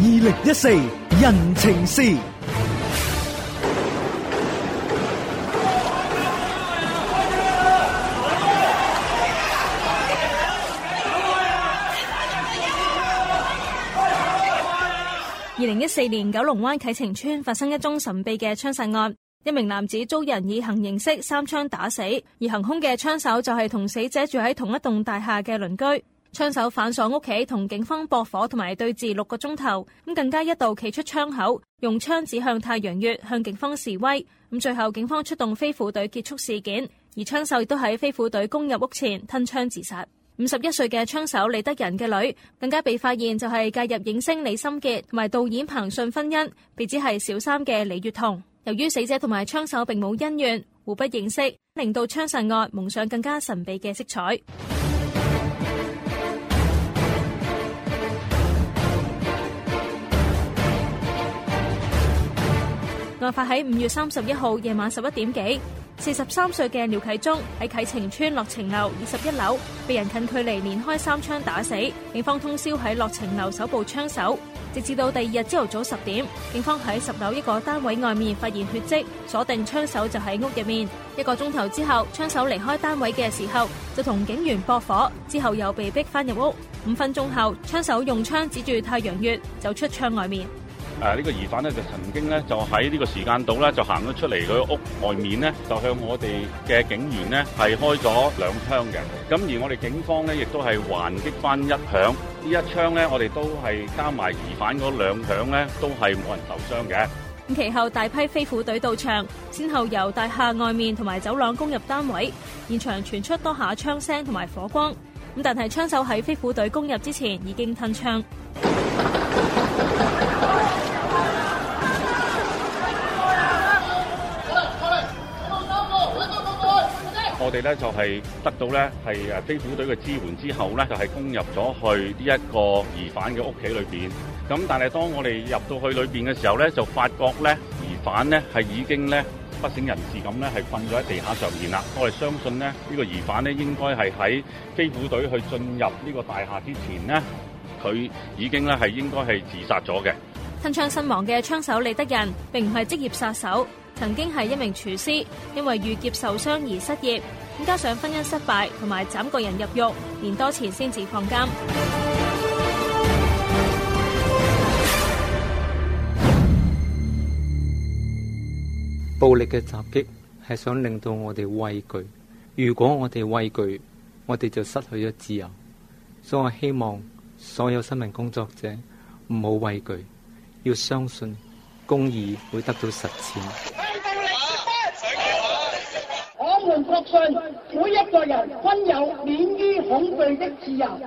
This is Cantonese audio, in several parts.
2014人情事。 2014年九龍灣啟晴邨發生一宗神秘嘅槍殺案，一名男子遭人以行刑式3槍打死，而行兇嘅槍手就係同死者住喺同一棟大廈嘅鄰居。槍手反鎖屋企，同警方駁火同埋對峙6個鐘頭，更加一度企出窗口，用槍指向太陽穴向警方示威。最後警方出動飛虎隊結束事件，而槍手亦都喺飛虎隊攻入屋前吞槍自殺。51歲嘅槍手李德仁嘅女更加被發現就係介入影星李心潔同埋導演彭順婚姻，被指係小三嘅李月彤。由於死者同埋槍手並冇恩怨，互不認識，令到槍殺案蒙上更加神秘嘅色彩。案發喺5月31號夜晚11點幾，43歲嘅廖啟忠喺啟晴邨樂晴樓21樓被人近距離連開3槍打死，警方通宵喺樂晴樓搜捕槍手，直至到第2日朝頭早10點，警方喺10樓一個單位外面發現血跡，鎖定槍手就喺屋入面。1個鐘頭之後，槍手離開單位嘅時候就同警員駁火，之後又被逼翻入屋。5分鐘後，槍手用槍指住太陽穴走出窗外面。 呢個疑犯咧就曾經咧就喺呢個時間度咧就行咗出嚟佢屋外面咧，就向我哋嘅警員咧係開咗2槍嘅。咁而我哋警方咧亦都係還擊翻1響，呢1槍咧我哋都係加埋疑犯嗰2響咧都係冇人受傷嘅。 其後大批飛虎隊到場，先後由大廈外面同埋走廊攻入單位，現場傳出多下槍聲同埋火光。但係槍手喺飛虎隊攻入之前已經吞槍。 我哋咧就係得到咧係飛虎隊嘅支援之後咧，就係攻入咗去呢一個疑犯嘅屋企裏邊。咁但係當我哋入到去裏邊嘅時候咧，就發覺咧疑犯咧係已經咧不省人事咁咧係瞓咗喺地下上面啦。我哋相信咧呢個疑犯咧應該係喺飛虎隊去進入呢個大廈之前咧，佢已經咧係應該係自殺咗嘅。 吞槍身亡嘅槍手李德仁並唔係職業殺手，曾經係一名廚師，因為遇劫受傷而失業，加上婚姻失敗同埋斬個人入獄，年多前先至放監。 暴力嘅襲擊係想令到我哋畏懼，如果我哋畏懼，我哋就失去咗自由。所以我希望所有新聞工作者唔好畏懼，要相信公義會得到實踐。 我們確信每一個人均有免於恐懼的自由。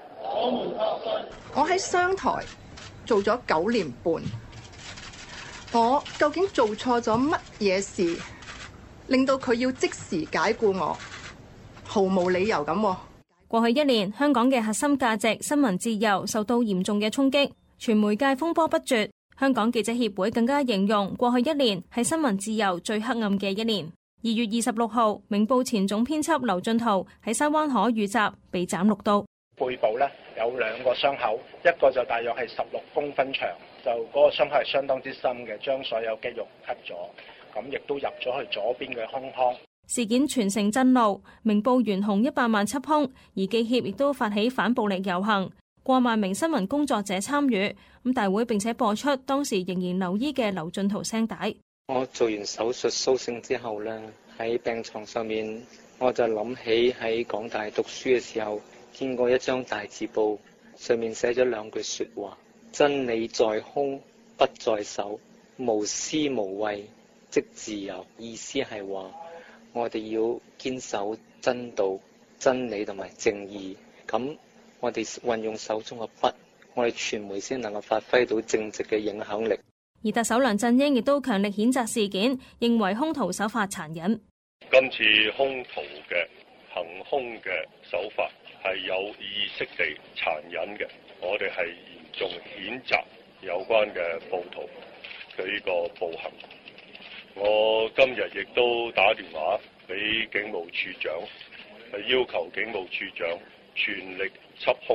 我喺商台做咗9年半，我究竟做錯咗乜嘢事，令到佢要即時解僱我？毫無理由咁。 過去1年，香港嘅核心價值新聞自由受到嚴重嘅衝擊，傳媒界風波不絕。香港記者協會更加形容過去1年係新聞自由最黑暗嘅1年。2月26號，明報前總編輯劉進圖喺西灣河遇襲，被斬6刀。 背部咧有2個傷口，一個就大約係16公分長，就嗰個傷口係相當之深嘅，將所有肌肉 cut 咗，咁亦都入咗去左邊嘅胸腔。 事件全城震怒，明報懸紅100萬緝兇，而記協亦都發起反暴力遊行，過萬名新聞工作者參與。大會並且播出當時仍然留醫嘅劉進圖聲帶。 我做完手術蘇醒之後咧，喺病床上面，我就諗起喺港大讀書嘅時候，見過一張大字報，上面寫咗2句說話：真理在胸不在手，無私無畏即自由。意思係話我哋要堅守真道、真理同埋正義，咁我哋運用手中嘅筆，我哋傳媒先能夠發揮到正直嘅影響力。 而特首梁振英亦都強力譴責事件，認為兇徒手法殘忍。 今次兇徒嘅行兇嘅手法係有意識地殘忍嘅，我哋係嚴重譴責有關嘅暴徒佢呢個暴行。我今日亦都打電話俾警務處長，係要求警務處長全力緝兇。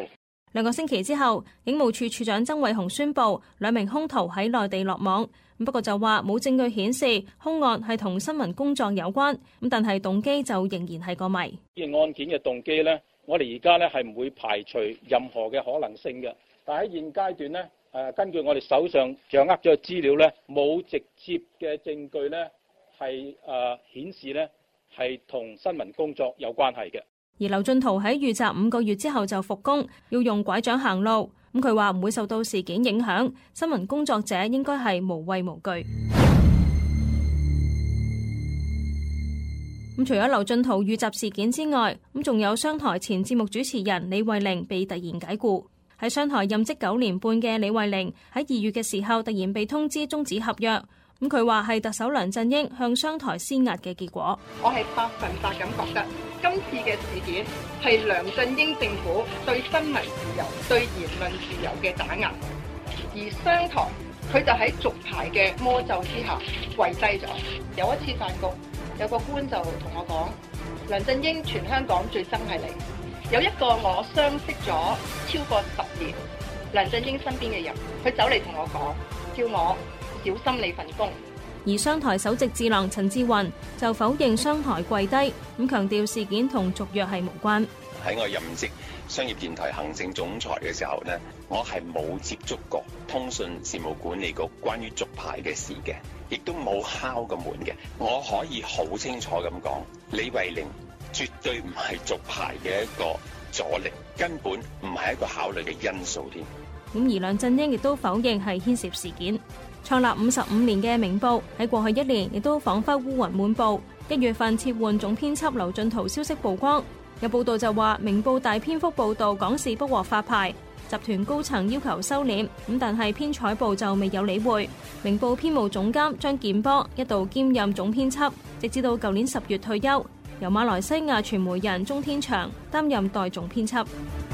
2個星期之後，警務處處長曾偉雄宣布2名兇徒喺內地落網，不過就話冇證據顯示兇案係同新聞工作有關，但係動機就仍然係個謎。 案件嘅動機呢，我哋而家呢係唔會排除任何嘅可能性嘅，但喺現階段呢，根據我哋手上掌握咗嘅資料呢，冇直接嘅證據呢係顯示呢係同新聞工作有關係嘅。 而劉進圖喺遇襲5個月之後就復工，要用拐杖行路。佢話唔會受到事件影響，新聞工作者應該係無畏無懼。除咗劉進圖遇襲事件之外，仲有商台前節目主持人李慧玲被突然解僱。喺商台任職9年半嘅李慧玲喺2月嘅時候突然被通知終止合約。佢話係特首梁振英向商台施壓嘅結果。 我係100%咁覺得，今次嘅事件係梁振英政府對新聞自由、對言論自由嘅打壓，而商台佢就喺續牌嘅魔咒之下跪低咗。有一次飯局，有個官就同我講，梁振英全香港最憎係你。有一個我相識咗超過10年梁振英身邊嘅人，佢走嚟同我講，叫我小心你份工。 而商台首席智囊陳志雲就否認商台跪低，強調事件同續約係無關。 喺我任職商業電台行政總裁嘅時候呢，我係冇接觸過通訊事務管理局關於續牌嘅事嘅，亦都冇敲過門嘅。我可以好清楚咁講，李慧玲絕對唔係續牌嘅一個阻力，根本唔係一個考慮嘅因素添。 而梁振英亦都否認係牽涉事件。創立55年嘅明報喺過去1年亦都彷彿烏雲滿布。1月份撤換總編輯劉進圖消息曝光，有報道就話明報大篇幅報導港視不獲發牌，集團高層要求收斂，但係編採部就未有理會。明報編務總監張建波一度兼任總編輯，直至到舊年10月退休，由馬來西亞傳媒人鍾天祥擔任代總編輯。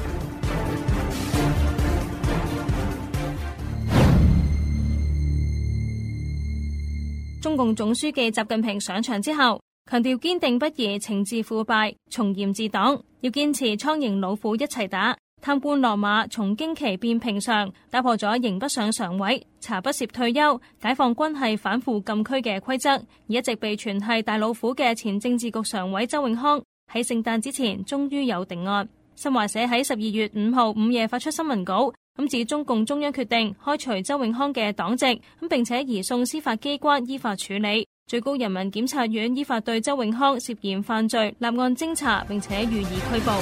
中共總書記習近平上場之後，強調堅定不移懲治腐敗，從嚴治黨，要堅持蒼蠅老虎一齊打，貪官落馬從驚奇變平常，打破咗刑不上常委、查不涉退休、解放軍係反腐禁區嘅規則。而一直被傳係大老虎嘅前政治局常委周永康喺聖誕之前終於有定案。新華社喺12月5號午夜發出新聞稿，指中共中央決定開除周永康嘅黨籍，並且移送司法機關依法處理。最高人民檢察院依法對周永康涉嫌犯罪立案偵查，並且予以拘捕。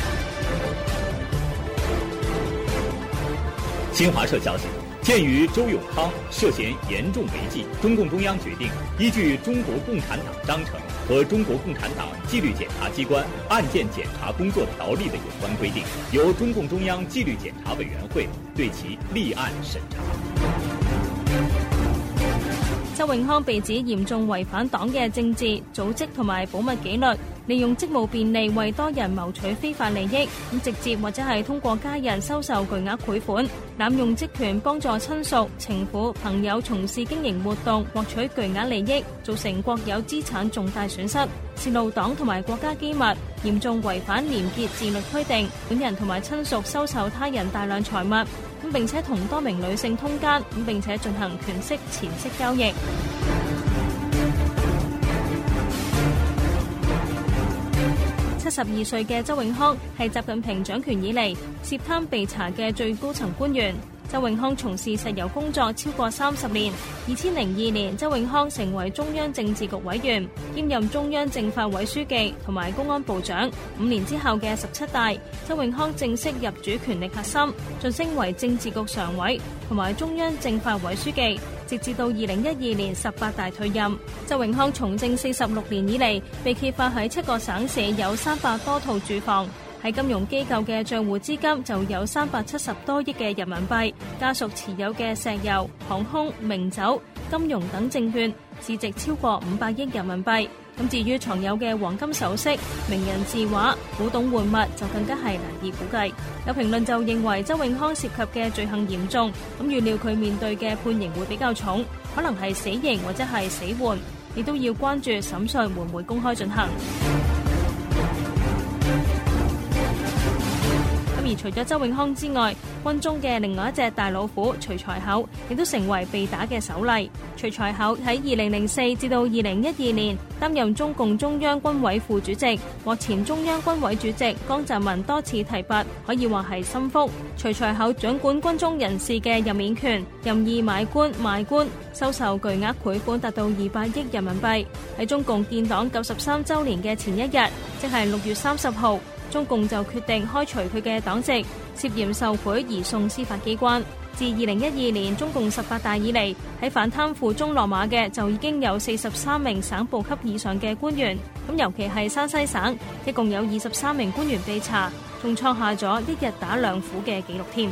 新華社消息，鑑於周永康涉嫌嚴重違紀，中共中央決定依據中國共產黨章程和中國共產黨紀律檢察機關案件檢察工作條例的有關規定，由中共中央紀律檢察委員會對其立案審查。 周永康被指嚴重違反黨嘅政治、組織同埋保密紀律，利用職務便利為多人謀取非法利益，直接或者係通過家人收受巨額賄款，濫用職權幫助親屬、情婦、朋友從事經營活動，獲取巨額利益，造成國有資產重大損失，泄露黨同埋國家機密，嚴重違反廉潔自律規定，本人同埋親屬收受他人大量財物，並且同多名女性通姦，並且進行權色錢色交易。72歲嘅周永康係習近平掌權以嚟涉貪被查嘅最高層官員。周永康從事石油工作超過30年。2002年，周永康成為中央政治局委員，兼任中央政法委書記同埋公安部長。5年之後嘅17大，周永康正式入主權力核心，晉升為政治局常委同埋中央政法委書記，直至到2012年18大退任。周永康從政46年以嚟，被揭發喺7個省市有300多套住房。喺金融機構嘅賬戶資金就有370多億嘅人民幣，家屬持有嘅石油、航空、名酒、金融等證券市值超過500億人民幣。至於藏有嘅黃金首飾、名人字畫、古董玩物就更加係難以估計。有評論就認為周永康涉及嘅罪行嚴重，預料佢面對嘅判刑會比較重，可能係死刑或者係死緩，亦都要關注審訊會唔會公開進行。 而除咗周永康之外，軍中嘅另外一隻大老虎徐才厚亦都成為被打嘅首例。徐才厚喺2004至到2012年擔任中共中央軍委副主席，獲前中央軍委主席江澤民多次提拔，可以話係心腹。徐才厚掌管軍中人士嘅任免權，任意買官賣官，收受巨額賄款達到200億人民幣。喺中共建黨93週年嘅前一日，即係6月30號，中共就決定開除佢嘅黨籍，涉嫌受賄移送司法機關。自2012年中共18大以嚟，喺反貪腐中落馬嘅就已經有43名省部級以上嘅官員，咁尤其係山西省，一共有23名官員被查，仲創下咗一日打兩虎嘅紀錄添。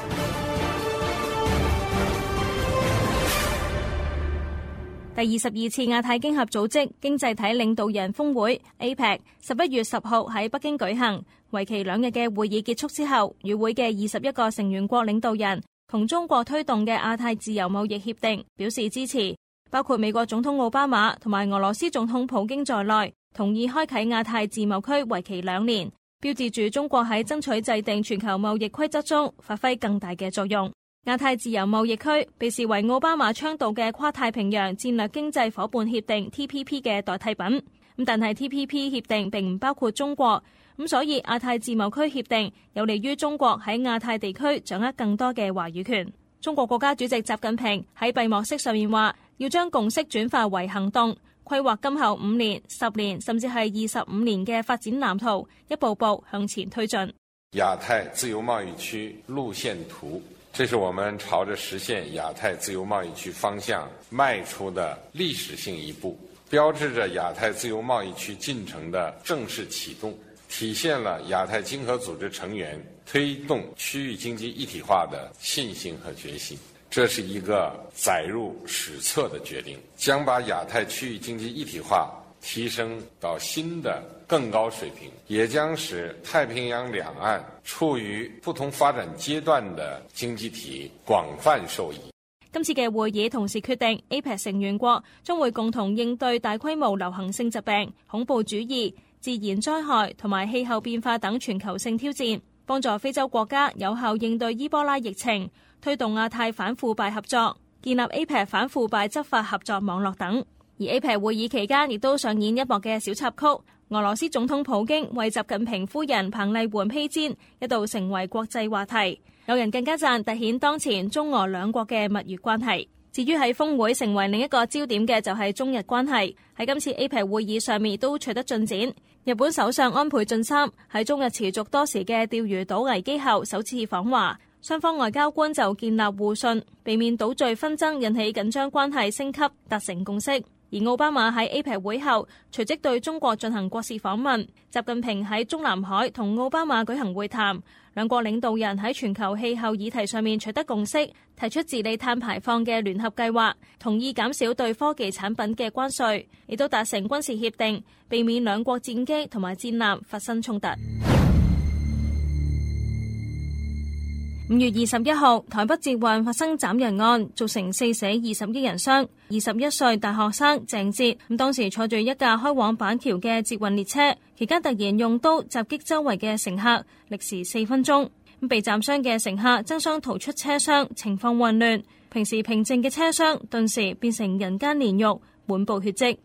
第22次亞太經合組織經濟體領導人峰會 APEC 11月10號喺北京舉行，為期2日嘅會議結束之後，與會嘅21個成員國領導人同中國推動嘅亞太自由貿易協定表示支持，包括美國總統奧巴馬同埋俄羅斯總統普京在內，同意開啟亞太自貿區為期2年，標誌住中國喺爭取制定全球貿易規則中發揮更大嘅作用。亞太自由貿易區被視為奧巴馬倡導嘅跨太平洋戰略經濟夥伴協定 TPP 嘅代替品，但係 TPP 協定並唔包括中國，所以亞太自貿區協定有利於中國喺亞太地區掌握更多嘅話語權。中國國家主席習近平喺閉幕式上面話，要將共識轉化為行動，規劃今後5年、10年甚至係25年嘅發展藍圖，一步步向前推進。 亞太自由貿易區路線圖，這是我們朝着實現亞太自由貿易區方向邁出的歷史性一步，標誌着亞太自由貿易區進程的正式啟動，體現了亞太經合組織成員推動區域經濟一體化的信心和決心。這是一個載入史冊的決定，將把亞太區域經濟一體化提升到新的更高水平，也將使太平洋兩岸處於不同發展階段的經濟體廣泛受益。 今次嘅會議同時決定 APEC 成員國將會共同應對大規模流行性疾病、恐怖主義、自然災害同埋氣候變化等全球性挑戰，幫助非洲國家有效應對伊波拉疫情，推動亞太反腐敗合作，建立 APEC 反腐敗執法合作網絡等。而 APEC 會議期間亦都上演一幕嘅小插曲，俄羅斯總統普京為習近平夫人彭麗媛披肩，一度成為國際話題。有人更加讚凸顯當前中俄兩國嘅蜜月關係。至於喺峰會成為另一個焦點嘅就係中日關係，喺今次 APEC 會議上面都取得進展。日本首相安倍晉三喺中日持續多時嘅釣魚島危機後首次訪華，雙方外交官就建立互信，避免島嶼紛爭引起緊張關係升級，達成共識。而奧巴馬喺 APEC 會後隨即對中國進行國事訪問，習近平喺中南海同奧巴馬舉行會談，兩國領導人喺全球氣候議題上面取得共識，提出治理碳排放嘅聯合計劃，同意減少對科技產品嘅關稅，亦都達成軍事協定，避免兩國戰機同埋戰艦發生衝突。5月21號，台北捷運發生斬人案，造成4死21人傷。21歲大學生鄭捷，當時坐住一架開往板橋嘅捷運列車，期間突然用刀襲擊周圍嘅乘客，歷時4分鐘。被斬傷嘅乘客爭相逃出車廂，情況混亂。平時平靜嘅車廂頓時變成人間煉獄，滿布血跡。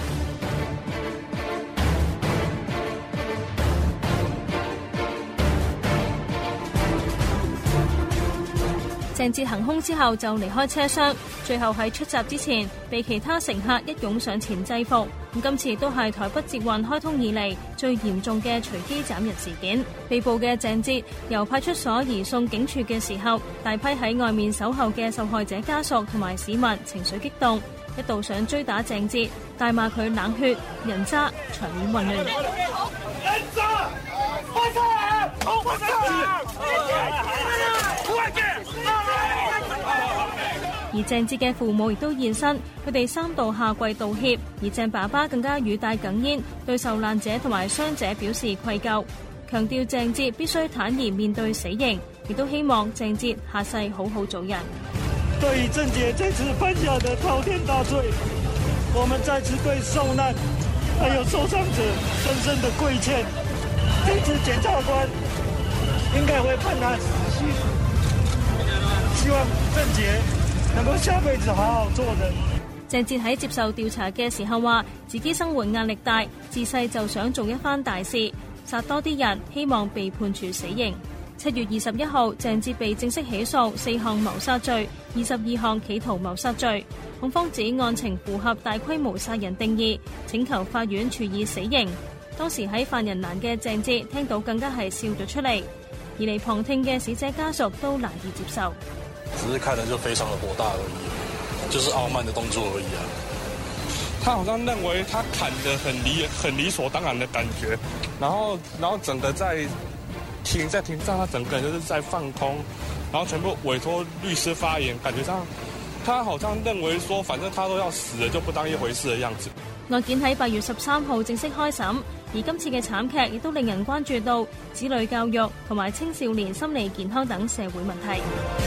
鄭捷行兇之後就離開車廂，最後喺出閘之前被其他乘客一擁上前制服。今次都係台北捷運開通以嚟最嚴重嘅隨機斬人事件。被捕嘅鄭捷由派出所移送警署嘅時候，大批喺外面守候嘅受害者家屬同埋市民情緒激動，一度想追打鄭捷，大罵佢冷血、人渣，場面混亂。人渣！快出嚟！快出嚟！而鄭捷嘅父母亦都現身，佢哋3度下跪道歉，而鄭爸爸更加語帶哽咽，對受難者同埋傷者表示愧疚，強調鄭捷必須坦然面對死刑，亦都希望鄭捷下世好好做人。 對於鄭捷這次犯下的滔天大罪，我們再次對受難還有受傷者深深的跪欠。這次檢察官应该会判他死刑。希望鄭捷能夠下輩子好好做人。 鄭捷喺接受調查嘅時候話，自己生活壓力大，自細就想做一番大事，殺多啲人，希望被判處死刑。7月21號，鄭捷被正式起訴4項謀殺罪、22項企圖謀殺罪。控方指案情符合大規模殺人定義，請求法院處以死刑。當時喺犯人欄嘅鄭捷聽到更加係笑咗出嚟，而嚟旁聽嘅死者家屬都難以接受。 只是看了就非常的火大而已，就是傲慢的動作而已啊。 他好像認為他砍得很理所當然的感覺，然後整個在庭上，他整個人就是在放空，然後全部委託律師發言，感覺上他好像認為說，反正他都要死了，就不當一回事的樣子。 案件喺8月13號正式開審，而今次嘅慘劇亦都令人關注到子女教育同埋青少年心理健康等社會問題。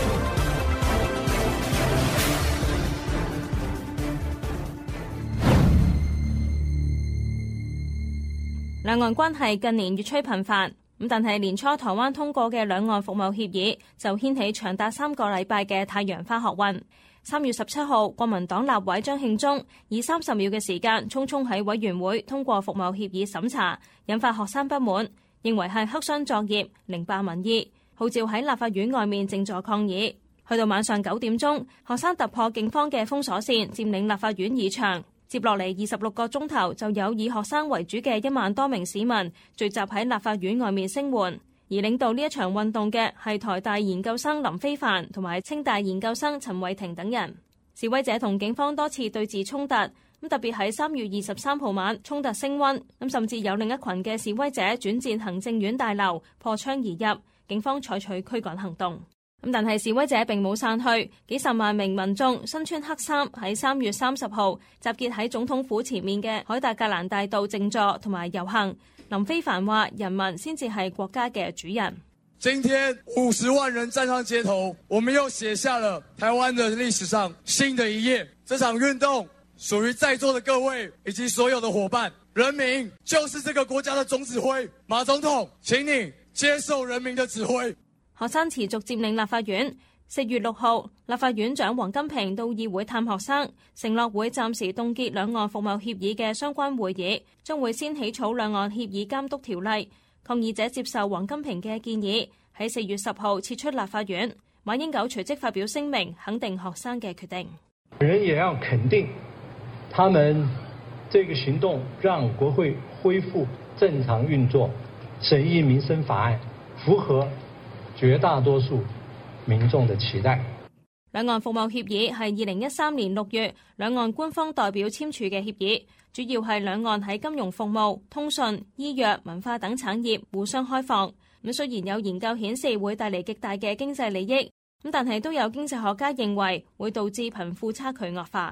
兩岸關係近年越趨頻繁，但係年初台灣通過嘅兩岸服務協議就掀起長達3個禮拜嘅太陽花學運。3月17號，國民黨立委張慶忠以30秒嘅時間匆匆喺委員會通過服務協議審查，引發學生不滿，認為係黑箱作業，凌駕民意，號召喺立法院外面靜坐抗議。去到晚上9點鐘，學生突破警方嘅封鎖線，佔領立法院議場。接落嚟26個鐘頭，就有以學生為主嘅1萬多名市民聚集喺立法院外面聲援。而領導呢一場運動嘅係台大研究生林飛帆同埋清大研究生陳慧婷等人。示威者同警方多次對峙衝突，特別喺3月23號晚衝突升溫，甚至有另一群嘅示威者轉戰行政院大樓，破窗而入，警方採取驅趕行動。但係示威者並冇散去，幾十萬名民眾身穿黑衫喺3月30號集結喺總統府前面嘅凱達格蘭大道靜坐同埋遊行。林飛帆話：人民先至係國家嘅主人。 今天50萬人站上街頭，我們又寫下了台灣的歷史上新的一頁。這場運動屬於在座的各位以及所有的夥伴，人民就是這個國家的總指揮。馬總統，請你接受人民的指揮。 學生持續佔領立法院。4月6號，立法院長王金平到議會探學生，承諾會暫時凍結兩岸服務協議嘅相關會議，將會先起草兩岸協議監督條例。抗議者接受王金平嘅建議，喺4月10號撤出立法院。馬英九隨即發表聲明，肯定學生嘅決定。 人也要肯定，他們這個行動讓國會恢復正常運作，審議民生法案，符合絕大多數民眾的期待。 兩岸服務協議係2013年6月兩岸官方代表簽署嘅協議，主要係兩岸喺金融服務、通訊、醫藥、文化等產業互相開放。雖然有研究顯示會帶嚟極大嘅經濟利益，但係都有經濟學家認為會導致貧富差距惡化。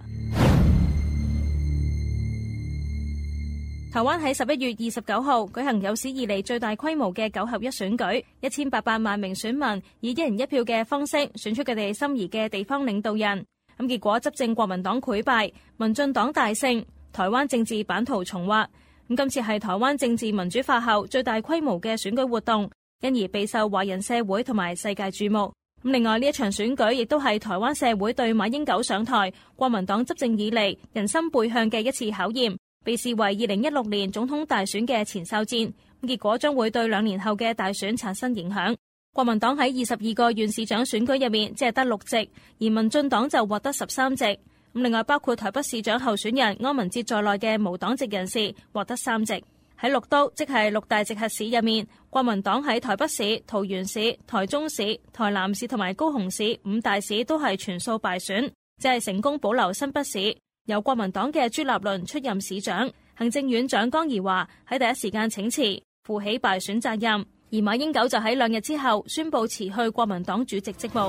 台灣喺11月29號舉行有史以嚟最大規模嘅9合1選舉，1800萬名選民以1人1票嘅方式選出佢哋心儀嘅地方領導人。結果執政國民黨潰敗，民進黨大勝，台灣政治版圖重畫。今次係台灣政治民主化後最大規模嘅選舉活動，因而備受華人社會同埋世界注目。另外呢一場選舉亦都係台灣社會對馬英九上台、國民黨執政以嚟人心背向嘅一次考驗。被視為2016年總統大選嘅前哨戰，結果將會對2年後嘅大選產生影響。國民黨喺22個縣市長選舉入面只係得6席，而民進黨就獲得13席。另外包括台北市長候選人柯文哲在內嘅無黨籍人士獲得3席。喺6都，即係6大直轄市入面，國民黨喺台北市、桃園市、台中市、台南市同埋高雄市5大市都係全數敗選，只係成功保留新北市。由國民黨嘅朱立倫出任市長，行政院長江宜樺喺第一時間請辭，負起敗選責任。而馬英九就喺2日之後宣布辭去國民黨主席職務。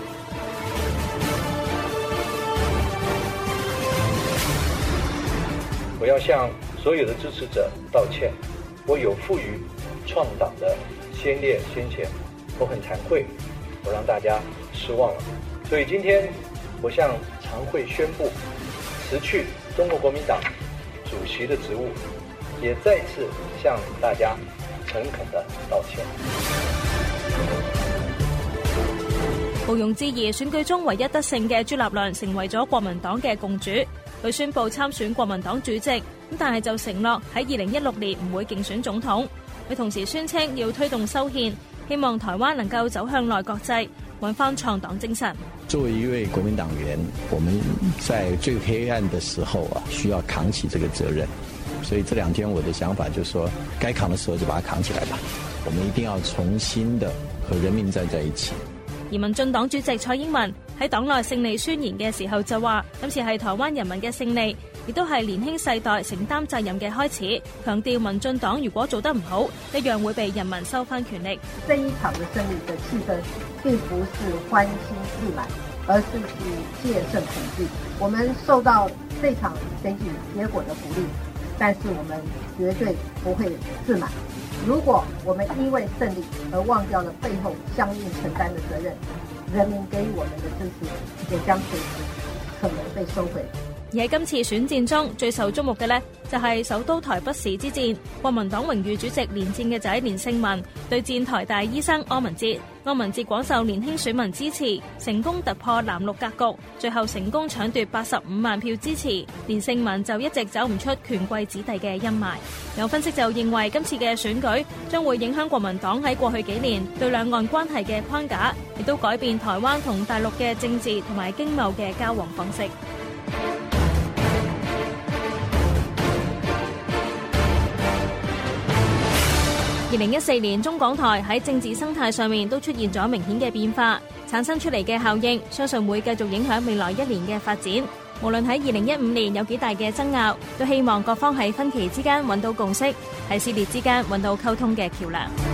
我要向所有的支持者道歉，我有負於創黨的先烈先賢，我很慚愧，我讓大家失望了。所以今天我向常會宣布辭去中國國民黨主席的職務，也再次向大家誠懇的道歉。 毋庸置疑，選舉中唯一得勝嘅朱立倫成為咗國民黨嘅共主。佢宣布參選國民黨主席，但係就承諾喺2016年唔會競選總統。佢同時宣稱要推動修憲，希望台灣能夠走向內閣制，揾翻創黨精神。 作為一位國民黨員，我們在最黑暗的時候需要扛起這個責任。所以這2天我的想法就是說，該扛的時候就把它扛起來吧。我們一定要重新的和人民站在一起。 而民進黨主席蔡英文喺黨內勝利宣言嘅時候就話，今次係台灣人民嘅勝利，亦都係年輕世代承擔責任嘅開始。強調民進黨如果做得唔好，一樣會被人民收翻權力。 這一場的勝利的氣氛並不是歡欣自滿，而是戒慎恐懼。我們受到這場選舉結果的鼓勵，但是我們絕對不會自滿。如果我們因為勝利而忘掉了背後相應承擔的責任，人民給予我們的支持也將隨時可能被收回。 而喺今次選戰中最受矚目嘅呢，就係首都台北市之戰。國民黨榮譽主席連戰嘅仔連勝文對戰台大醫生柯文哲。柯文哲廣受年輕選民支持，成功突破藍綠格局，最後成功搶奪85萬票支持。連勝文就一直走唔出權貴子弟嘅陰霾。有分析就認為今次嘅選舉將會影響國民黨喺過去幾年對兩岸關係嘅框架，亦都改變台灣同大陸嘅政治同埋經貿嘅交往方式。2014年中港台喺政治生態上面都出現咗明顯嘅變化，產生出嚟嘅效應，相信會繼續影響未來1年嘅發展。無論喺2015年有幾大嘅爭拗，都希望各方喺分歧之間揾到共識，喺撕裂之間揾到溝通嘅橋樑。